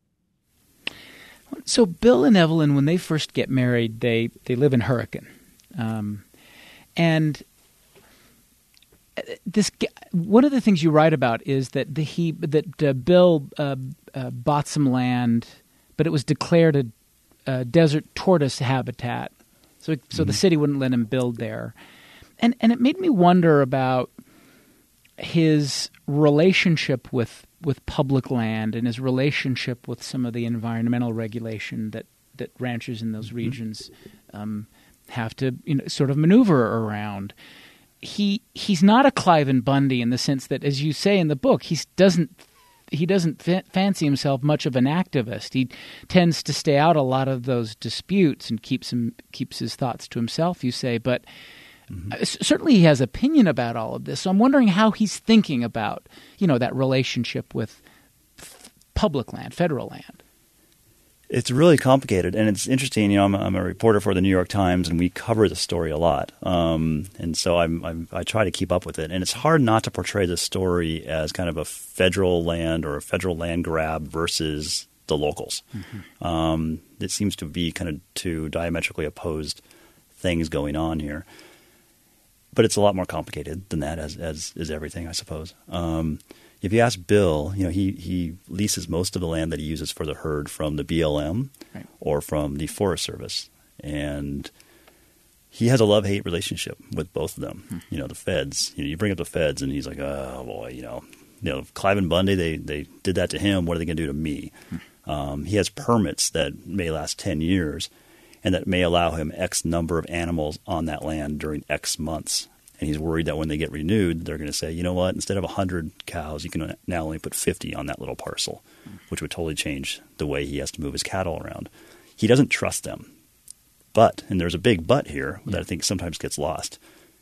So Bill and Evelyn, when they first get married, they, they live in Hurricane. Um, and this one of the things you write about is that the, he that uh, Bill uh, uh, bought some land, but it was declared a, a desert tortoise habitat, so so mm-hmm. the city wouldn't let him build there, and and it made me wonder about his relationship with with public land and his relationship with some of the environmental regulation that, that ranchers in those mm-hmm. regions um, have to you know sort of maneuver around. He he's not a Cliven Bundy in the sense that, as you say in the book, he doesn't. He doesn't fa- fancy himself much of an activist. He tends to stay out a lot of those disputes and keeps him keeps his thoughts to himself, you say. But mm-hmm. certainly he has opinion about all of this. So I'm wondering how he's thinking about, you know, that relationship with f- public land, federal land. It's really complicated, and it's interesting. You know, I'm a, I'm a reporter for the New York Times, and we cover the story a lot. Um, and so I'm, I'm, I try to keep up with it. And it's hard not to portray the story as kind of a federal land or a federal land grab versus the locals. Mm-hmm. Um, it seems to be kind of two diametrically opposed things going on here. But it's a lot more complicated than that, as, as is everything, I suppose. Um, If you ask Bill, you know, he, he leases most of the land that he uses for the herd from the B L M right. or from the Forest Service. And he has a love-hate relationship with both of them. Hmm. You know, the feds, you know, you bring up the feds and he's like, oh, boy, you know, you know, Cliven Bundy, they, they did that to him. What are they going to do to me? Hmm. Um, he has permits that may last ten years and that may allow him X number of animals on that land during X months. And he's worried that when they get renewed, they're going to say, you know what, instead of one hundred cows, you can now only put fifty on that little parcel, which would totally change the way he has to move his cattle around. He doesn't trust them. But, and there's a big but here that I think sometimes gets lost,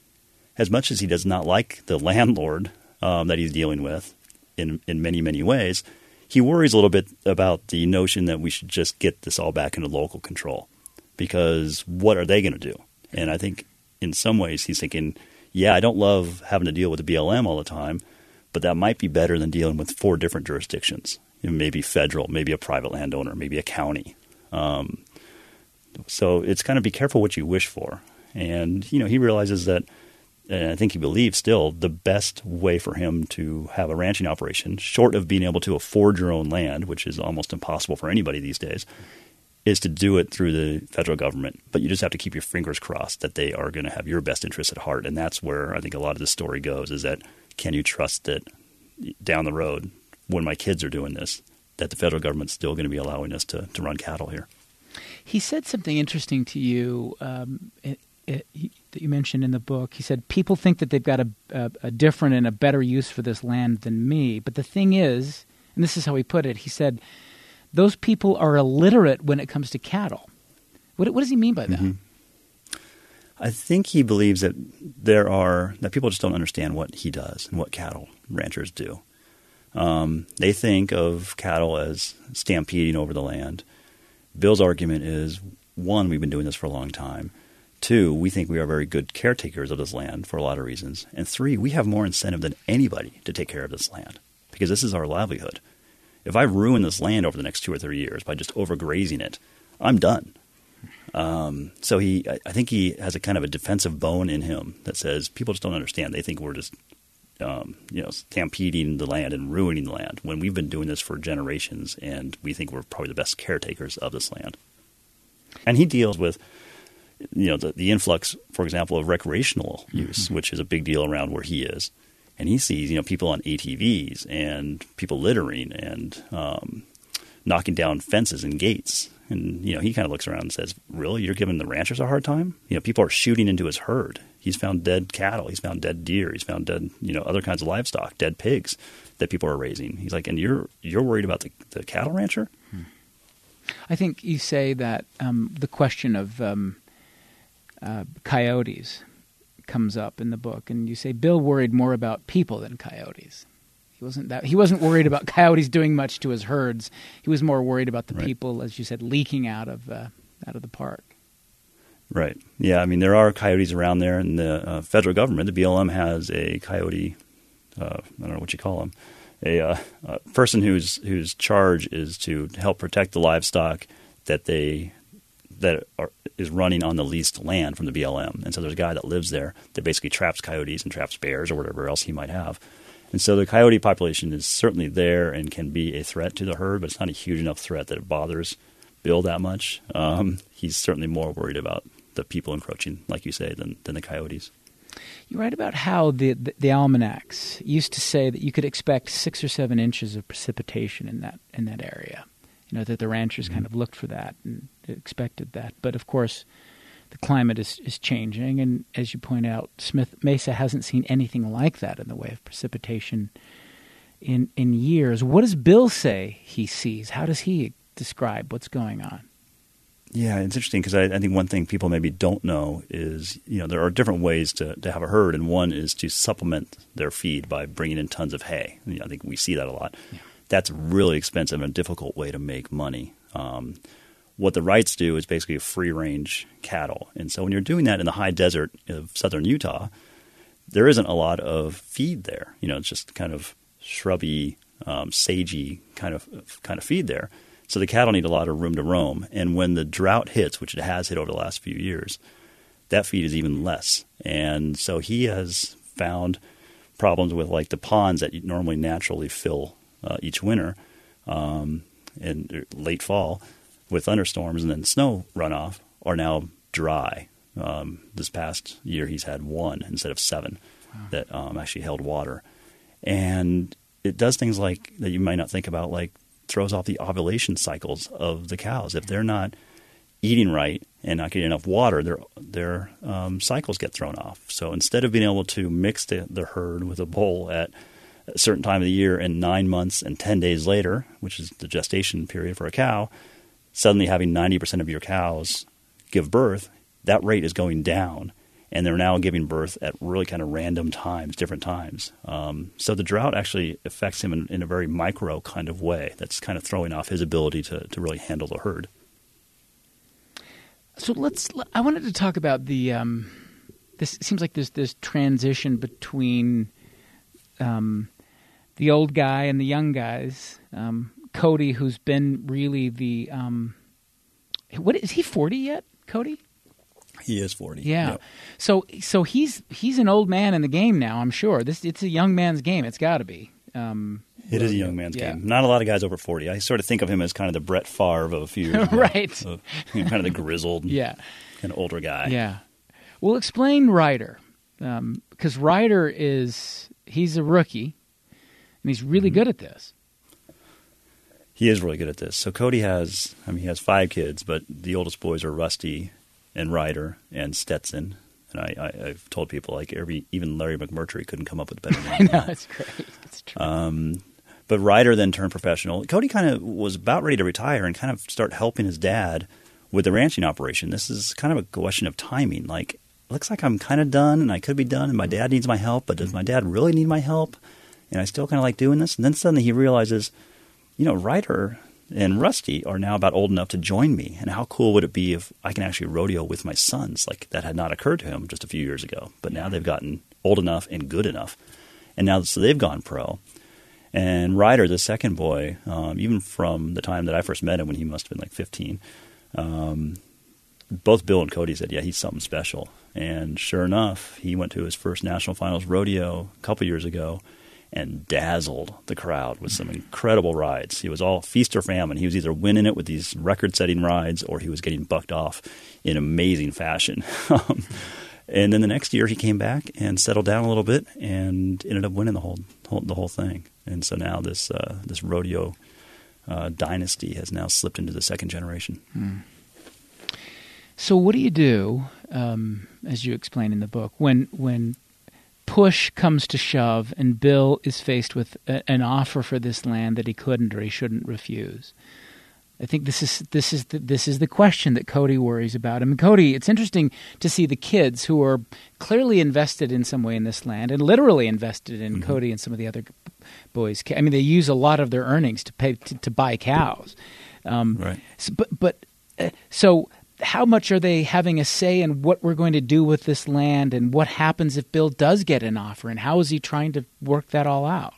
as much as he does not like the landlord um, that he's dealing with in, in many, many ways, he worries a little bit about the notion that we should just get this all back into local control. Because what are they going to do? And I think in some ways he's thinking – yeah, I don't love having to deal with the B L M all the time, but that might be better than dealing with four different jurisdictions. You know, maybe federal, maybe a private landowner, maybe a county. Um, so it's kind of be careful what you wish for. And, you know, he realizes that, and I think he believes still, the best way for him to have a ranching operation, short of being able to afford your own land, which is almost impossible for anybody these days, is to do it through the federal government. But you just have to keep your fingers crossed that they are going to have your best interests at heart. And that's where I think a lot of the story goes, is that can you trust that down the road, when my kids are doing this, that the federal government's still going to be allowing us to, to run cattle here? He said something interesting to you um, it, it, that you mentioned in the book. He said, people think that they've got a, a, a different and a better use for this land than me. But the thing is, and this is how he put it, he said, those people are illiterate when it comes to cattle. What, what does he mean by that? Mm-hmm. I think he believes that there are that people just don't understand what he does and what cattle ranchers do. Um, they think of cattle as stampeding over the land. Bill's argument is, one, we've been doing this for a long time. Two, we think we are very good caretakers of this land for a lot of reasons. And three, we have more incentive than anybody to take care of this land because this is our livelihood. If I ruin this land over the next two or three years by just overgrazing it, I'm done. Um, so he, I think he has a kind of a defensive bone in him that says people just don't understand. They think we're just, um, you know, stampeding the land and ruining the land when we've been doing this for generations, and we think we're probably the best caretakers of this land. And he deals with, you know, the, the influx, for example, of recreational use, mm-hmm. which is a big deal around where he is. And he sees, you know, people on A T Vs and people littering and um, knocking down fences and gates. And, you know, he kind of looks around and says, really? You're giving the ranchers a hard time? You know, people are shooting into his herd. He's found dead cattle. He's found dead deer. He's found dead, you know, other kinds of livestock, dead pigs that people are raising. He's like, and you're you're worried about the, the cattle rancher? Hmm. I think you say that um, the question of um, uh, coyotes comes up in the book, and you say Bill worried more about people than coyotes. He wasn't that. He wasn't worried about coyotes doing much to his herds. He was more worried about the right. people, as you said, leaking out of uh, out of the park. Right. Yeah. I mean, there are coyotes around there, and the uh, federal government, the B L M, has a coyote. Uh, I don't know what you call them. A, uh, a person whose whose charge is to help protect the livestock that they that are, is running on the leased land from the B L M. And so there's a guy that lives there that basically traps coyotes and traps bears or whatever else he might have. And so the coyote population is certainly there and can be a threat to the herd, but it's not a huge enough threat that it bothers Bill that much. Um, he's certainly more worried about the people encroaching, like you say, than, than the coyotes. You write about how the, the the almanacs used to say that you could expect six or seven inches of precipitation in that in that area. You know, that the ranchers mm-hmm. kind of looked for that and expected that. But of course, the climate is, is changing, and as you point out, Smith Mesa hasn't seen anything like that in the way of precipitation in in years. What does Bill say he sees? How does he describe what's going on? Yeah, it's interesting because I, I think one thing people maybe don't know is, you know, there are different ways to, to have a herd, and one is to supplement their feed by bringing in tons of hay. You know, I think we see that a lot. Yeah. That's really expensive and a difficult way to make money. Um, what the Wrights do is basically free-range cattle. And so when you're doing that in the high desert of southern Utah, there isn't a lot of feed there. You know, it's just kind of shrubby, um, sagey kind of kind of feed there. So the cattle need a lot of room to roam. And when the drought hits, which it has hit over the last few years, that feed is even less. And so he has found problems with like the ponds that normally naturally fill uh, each winter um, in late fall with thunderstorms and then snow runoff are now dry. Um, this past year he's had one instead of seven wow. that um, actually held water. And it does things like that you might not think about, like throws off the ovulation cycles of the cows. If they're not eating right and not getting enough water, their their um, cycles get thrown off. So instead of being able to mix the, the herd with a bull at a certain time of the year and nine months and ten days later, which is the gestation period for a cow, suddenly having ninety percent of your cows give birth, that rate is going down. And they're now giving birth at really kind of random times, different times. Um, so the drought actually affects him in, in a very micro kind of way that's kind of throwing off his ability to, to really handle the herd. So let's – I wanted to talk about the um, – this it seems like there's this transition between um, the old guy and the young guys. Um, Cody, who's been really the um, – what is he forty yet, Cody? He is forty. Yeah. Yep. So so he's he's an old man in the game now, I'm sure. This It's a young man's game. It's got to be. Um, it is a young man's yeah. game. Not a lot of guys over forty. I sort of think of him as kind of the Brett Favre of a few years ago. Right. Of, you know, kind of the grizzled yeah. kind of older guy. Yeah. Well, explain Ryder. Um, because Ryder is – he's a rookie, and he's really mm-hmm. good at this. He is really good at this. So Cody has – I mean, he has five kids, but the oldest boys are Rusty and Ryder and Stetson. And I, I, I've told people, like, every even Larry McMurtry couldn't come up with a better name. I know, it's great. It's true. Um, but Ryder then turned professional. Cody kind of was about ready to retire and kind of start helping his dad with the ranching operation. This is kind of a question of timing. Like, looks like I'm kind of done and I could be done and my dad needs my help, but does my dad really need my help? And I still kind of like doing this. And then suddenly he realizes, you know, Ryder and Rusty are now about old enough to join me. And how cool would it be if I can actually rodeo with my sons? Like, that had not occurred to him just a few years ago. But now they've gotten old enough and good enough. And now so they've gone pro. And Ryder, the second boy, um, even from the time that I first met him when he must have been like fifteen, um, both Bill and Cody said, yeah, he's something special. And sure enough, he went to his first national finals rodeo a couple years ago and dazzled the crowd with some incredible rides. He was all feast or famine. He was either winning it with these record-setting rides or he was getting bucked off in amazing fashion. And then the next year he came back and settled down a little bit and ended up winning the whole, whole the whole thing. And so now this uh, this rodeo uh, dynasty has now slipped into the second generation. Hmm. So what do you do, um, as you explain in the book, when when push comes to shove and Bill is faced with a, an offer for this land that he couldn't or he shouldn't refuse? I think this is this is the, this is the question that Cody worries about. I mean, Cody, it's interesting to see the kids who are clearly invested in some way in this land and literally invested in mm-hmm. Cody and some of the other boys. I mean, they use a lot of their earnings to pay to, to buy cows. Um, right. So, but but uh, so. How much are they having a say in what we're going to do with this land and what happens if Bill does get an offer, and how is he trying to work that all out?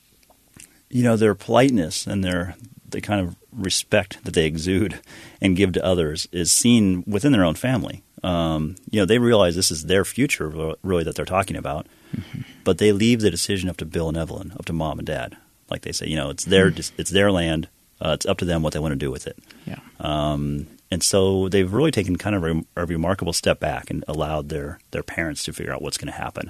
You know, their politeness and their the kind of respect that they exude and give to others is seen within their own family. Um, you know, they realize this is their future really that they're talking about, mm-hmm. but they leave the decision up to Bill and Evelyn, up to mom and dad. Like they say, you know, it's their mm-hmm. it's their land. Uh, it's up to them what they want to do with it. Yeah. Um, And so they've really taken kind of a, a remarkable step back and allowed their, their parents to figure out what's going to happen.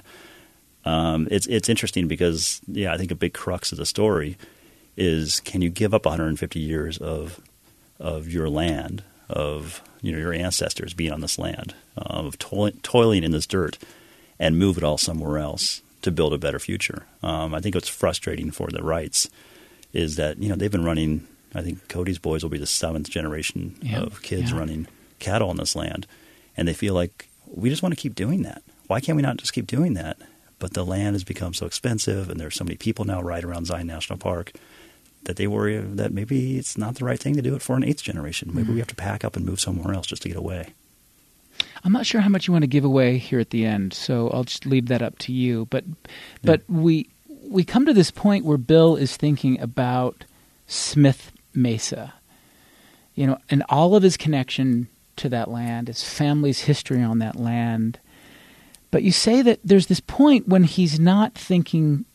Um, it's it's interesting because, yeah, I think a big crux of the story is, can you give up one hundred fifty years of of your land, of you know your ancestors being on this land, uh, of toil- toiling in this dirt, and move it all somewhere else to build a better future? Um, I think what's frustrating for the Wrights is that you know they've been running. I think Cody's boys will be the seventh generation yep. of kids yeah. running cattle on this land. And they feel like, we just want to keep doing that. Why can't we not just keep doing that? But the land has become so expensive, and there's so many people now right around Zion National Park that they worry that maybe it's not the right thing to do it for an eighth generation. Maybe mm-hmm. we have to pack up and move somewhere else just to get away. I'm not sure how much you want to give away here at the end, so I'll just leave that up to you. But but yeah. we we come to this point where Bill is thinking about Smith Mesa, you know, and all of his connection to that land, his family's history on that land. But you say that there's this point when he's not thinking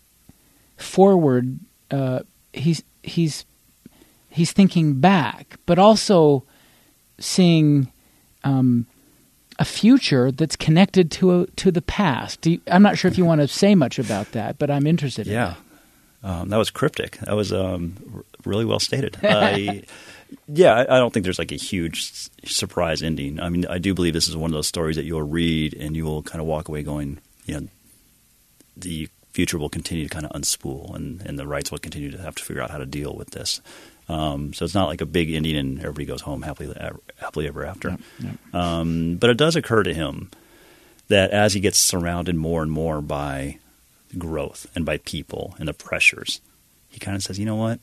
forward, uh, he's he's he's thinking back, but also seeing um, a future that's connected to a, to the past. Do you, I'm not sure if you want to say much about that, but I'm interested in yeah. that. Um, that was cryptic. That was um, r- really well stated. I, yeah, I, I don't think there's like a huge s- surprise ending. I mean, I do believe this is one of those stories that you'll read and you will kind of walk away going, you know, the future will continue to kind of unspool, and, and the Wrights will continue to have to figure out how to deal with this. Um, so it's not like a big ending and everybody goes home happily, happily ever after. Yep, yep. Um, but it does occur to him that as he gets surrounded more and more by growth and by people and the pressures, he kind of says, you know what,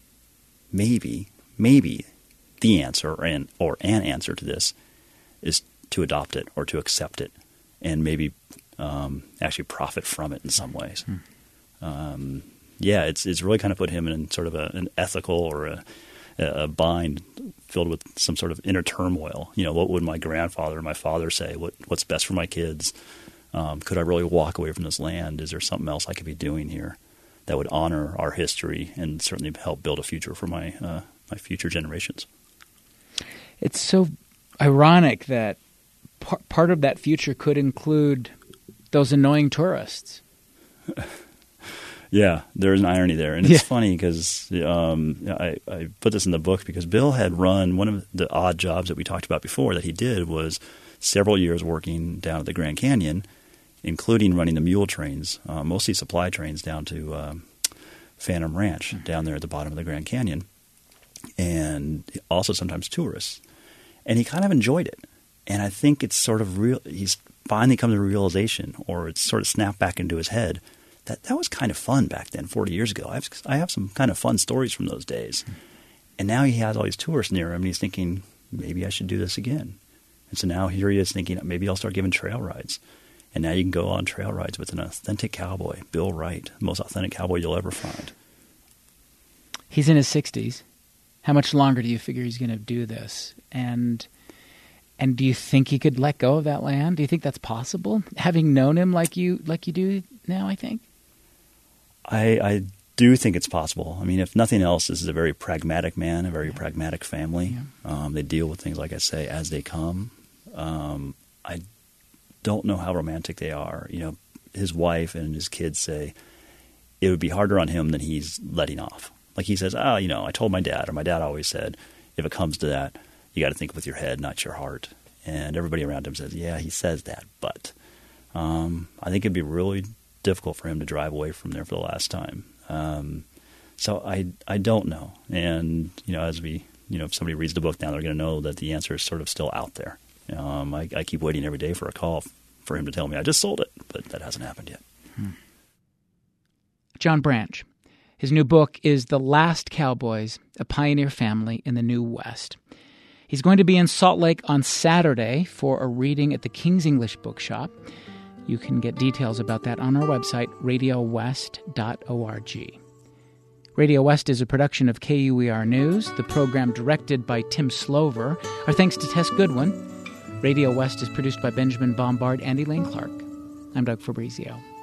maybe, maybe the answer and or an answer to this is to adopt it or to accept it and maybe um, actually profit from it in some ways. Hmm. Um, yeah, it's it's really kind of put him in sort of a, an ethical or a, a bind filled with some sort of inner turmoil. You know, what would my grandfather or my father say? What what's best for my kids? Um, could I really walk away from this land? Is there something else I could be doing here that would honor our history and certainly help build a future for my uh, my future generations? It's so ironic that par- part of that future could include those annoying tourists. Yeah, there's an irony there. And it's yeah. funny because um, I, I put this in the book because Bill had run one of the odd jobs that we talked about before that he did was several years working down at the Grand Canyon, including running the mule trains, uh, mostly supply trains down to um, Phantom Ranch mm-hmm. down there at the bottom of the Grand Canyon, and also sometimes tourists. And he kind of enjoyed it. And I think it's sort of real. He's finally come to a realization, or it's sort of snapped back into his head, that that was kind of fun back then, forty years ago. I have, I have some kind of fun stories from those days. Mm-hmm. And now he has all these tourists near him, and he's thinking, maybe I should do this again. And so now here he is thinking, maybe I'll start giving trail rides. And now you can go on trail rides with an authentic cowboy, Bill Wright, the most authentic cowboy you'll ever find. He's in his sixties. How much longer do you figure he's going to do this? And and do you think he could let go of that land? Do you think that's possible? Having known him like you like you do now, I think? I, I do think it's possible. I mean, if nothing else, this is a very pragmatic man, a very yeah. pragmatic family. Yeah. Um, they deal with things, like I say, as they come. Um, I don't know how romantic they are. You know, his wife and his kids say it would be harder on him than he's letting off. Like he says, oh, you know, I told my dad, or my dad always said, if it comes to that, you got to think with your head, not your heart. And everybody around him says, yeah, he says that, but um, I think it'd be really difficult for him to drive away from there for the last time. Um, so I I don't know. And, you know, as we, you know, if somebody reads the book now, they're going to know that the answer is sort of still out there. Um, I, I keep waiting every day for a call for him to tell me I just sold it, but that hasn't happened yet. Hmm. John Branch. His new book is The Last Cowboys, A Pioneer Family in the New West. He's going to be in Salt Lake on Saturday for a reading at the King's English Bookshop. You can get details about that on our website, radio west dot org. Radio West is a production of K U E R News, the program directed by Tim Slover. Our thanks to Tess Goodwin. Radio West is produced by Benjamin Bombard and Elaine Clark. I'm Doug Fabrizio.